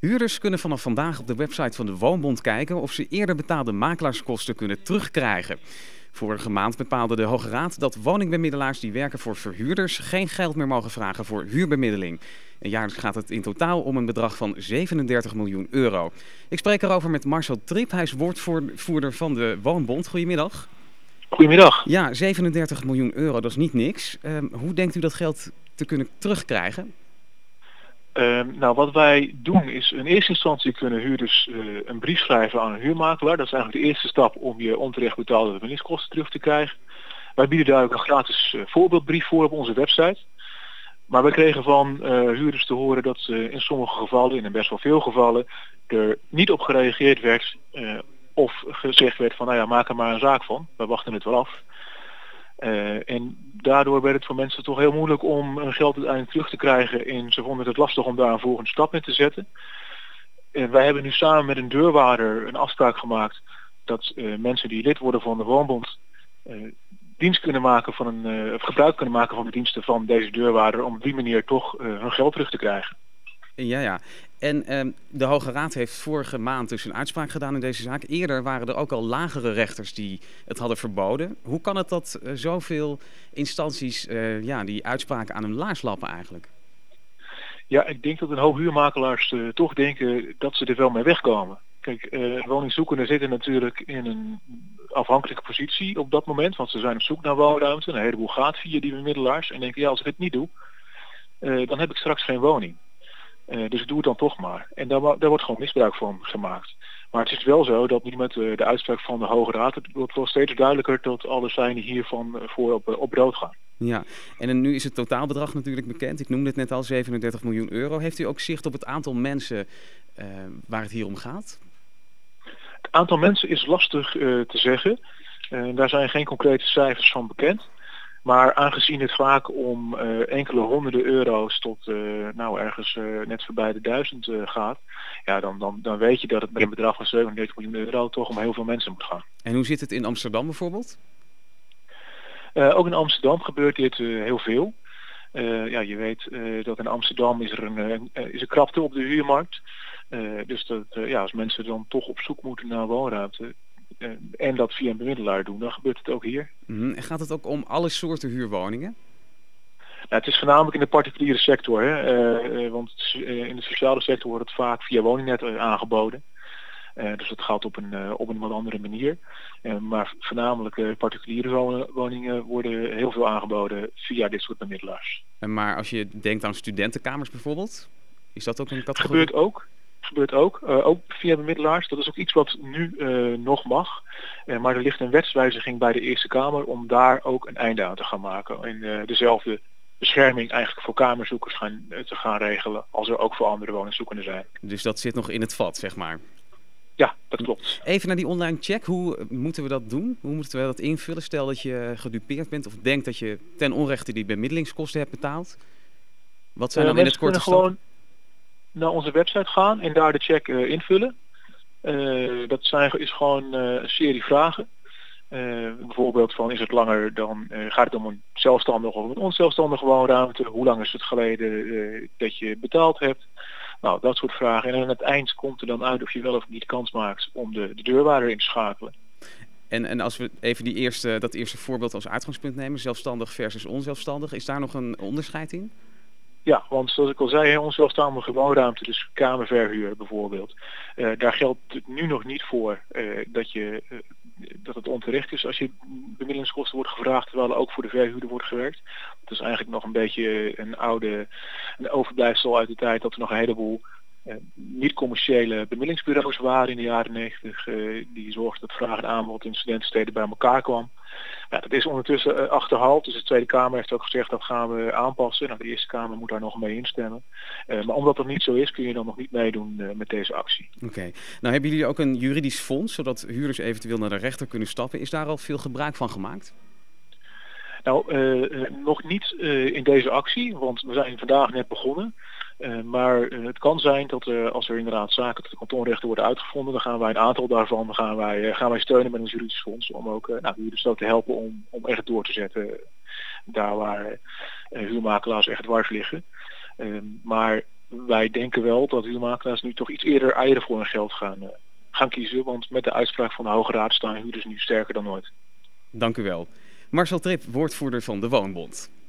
Huurders kunnen vanaf vandaag op de website van de Woonbond kijken of ze eerder betaalde makelaarskosten kunnen terugkrijgen. Vorige maand bepaalde de Hoge Raad dat woningbemiddelaars die werken voor verhuurders geen geld meer mogen vragen voor huurbemiddeling. En jaarlijks gaat het in totaal om een bedrag van 37 miljoen euro. Ik spreek erover met Marcel Triep, hij is woordvoerder van de Woonbond. Goedemiddag. Goedemiddag. Ja, 37 miljoen euro, dat is niet niks. Hoe denkt u dat geld te kunnen terugkrijgen? Wat wij doen is in eerste instantie kunnen huurders een brief schrijven aan een huurmakelaar. Dat is eigenlijk de eerste stap om je onterecht betaalde bemiddelingskosten terug te krijgen. Wij bieden daar ook een gratis voorbeeldbrief voor op onze website. Maar wij kregen van huurders te horen dat in sommige gevallen, in best wel veel gevallen, er niet op gereageerd werd of gezegd werd van nou ja, maak er maar een zaak van. We wachten het wel af. En daardoor werd het voor mensen toch heel moeilijk om hun geld uiteindelijk terug te krijgen en ze vonden het lastig om daar een volgende stap in te zetten. Wij hebben nu samen met een deurwaarder een afspraak gemaakt dat mensen die lid worden van de Woonbond dienst kunnen maken van of gebruik kunnen maken van de diensten van deze deurwaarder om op die manier toch hun geld terug te krijgen. Ja. En de Hoge Raad heeft vorige maand dus een uitspraak gedaan in deze zaak. Eerder waren er ook al lagere rechters die het hadden verboden. Hoe kan het dat zoveel instanties die uitspraken aan hun laars lappen eigenlijk? Ja, ik denk dat een hoop huurmakelaars toch denken dat ze er wel mee wegkomen. Kijk, woningzoekenden zitten natuurlijk in een afhankelijke positie op dat moment, want ze zijn op zoek naar woonruimte. Een heleboel gaat via die bemiddelaars en denken, ja, als ik het niet doe, dan heb ik straks geen woning. Dus ik doe het dan toch maar. En daar wordt gewoon misbruik van gemaakt. Maar het is wel zo dat nu met de uitspraak van de Hoge Raad, het wordt wel steeds duidelijker dat alle seinen hiervan voor op rood gaan. Ja, en nu is het totaalbedrag natuurlijk bekend. Ik noemde het net al, 37 miljoen euro. Heeft u ook zicht op het aantal mensen waar het hier om gaat? Het aantal mensen is lastig te zeggen. Daar zijn geen concrete cijfers van bekend. Maar aangezien het vaak om enkele honderden euro's tot ergens net voorbij de 1000 gaat, ja, dan weet je dat het met een bedrag van 37 miljoen euro toch om heel veel mensen moet gaan. En hoe zit het in Amsterdam bijvoorbeeld? Ook in Amsterdam gebeurt dit heel veel. Je weet dat in Amsterdam is er krapte op de huurmarkt. Dus als mensen dan toch op zoek moeten naar woonruimte en dat via een bemiddelaar doen, dan gebeurt het ook hier. En gaat het ook om alle soorten huurwoningen? Nou, het is voornamelijk in de particuliere sector. Want in de sociale sector wordt het vaak via woningnet aangeboden. Dus dat gaat op een wat andere manier. Maar voornamelijk particuliere woningen worden heel veel aangeboden via dit soort bemiddelaars. Maar als je denkt aan studentenkamers bijvoorbeeld, is dat ook een categorie? Gebeurt ook via bemiddelaars. Dat is ook iets wat nu nog mag. Maar er ligt een wetswijziging bij de Eerste Kamer om daar ook een einde aan te gaan maken. En dezelfde bescherming eigenlijk voor kamerzoekers te gaan regelen als er ook voor andere woningzoekenden zijn. Dus dat zit nog in het vat, zeg maar? Ja, dat klopt. Even naar die online check. Hoe moeten we dat doen? Hoe moeten we dat invullen? Stel dat je gedupeerd bent of denkt dat je ten onrechte die bemiddelingskosten hebt betaald. Wat zijn dan in het korte stappen? Naar onze website gaan en daar de check invullen. Dat is gewoon een serie vragen. Bijvoorbeeld van is het langer dan gaat het om een zelfstandige of een onzelfstandige woonruimte? Hoe lang is het geleden dat je betaald hebt? Nou, dat soort vragen. En aan het eind komt er dan uit of je wel of niet kans maakt om de deurwaarder in te schakelen. En als we even dat eerste voorbeeld als uitgangspunt nemen, zelfstandig versus onzelfstandig, is daar nog een onderscheid in? Ja, want zoals ik al zei, onzelfstandige woonruimte, dus kamerverhuur bijvoorbeeld. Daar geldt het nu nog niet voor dat het onterecht is als je bemiddelingskosten wordt gevraagd, terwijl er ook voor de verhuurder wordt gewerkt. Dat is eigenlijk nog een beetje een overblijfsel uit de tijd dat er nog een heleboel niet-commerciële bemiddelingsbureaus waren in de jaren 90. Die zorgden dat vraag en aanbod in studentensteden bij elkaar kwam. Ja, dat is ondertussen achterhaald. Dus de Tweede Kamer heeft ook gezegd dat gaan we aanpassen. Nou, de Eerste Kamer moet daar nog mee instemmen. Maar omdat dat niet zo is, kun je dan nog niet meedoen met deze actie. Oké. Nou hebben jullie ook een juridisch fonds, zodat huurders eventueel naar de rechter kunnen stappen. Is daar al veel gebruik van gemaakt? Nou, nog niet in deze actie, want we zijn vandaag net begonnen. Maar het kan zijn dat als er inderdaad zaken tot de kantonrechten worden uitgevonden, dan gaan wij een aantal daarvan gaan wij steunen met een juridisch fonds om ook huurders zo te helpen om echt door te zetten daar waar huurmakelaars echt dwars liggen. Maar wij denken wel dat huurmakelaars nu toch iets eerder eieren voor hun geld gaan kiezen. Want met de uitspraak van de Hoge Raad staan huurders nu sterker dan ooit. Dank u wel. Marcel Trip, woordvoerder van de Woonbond.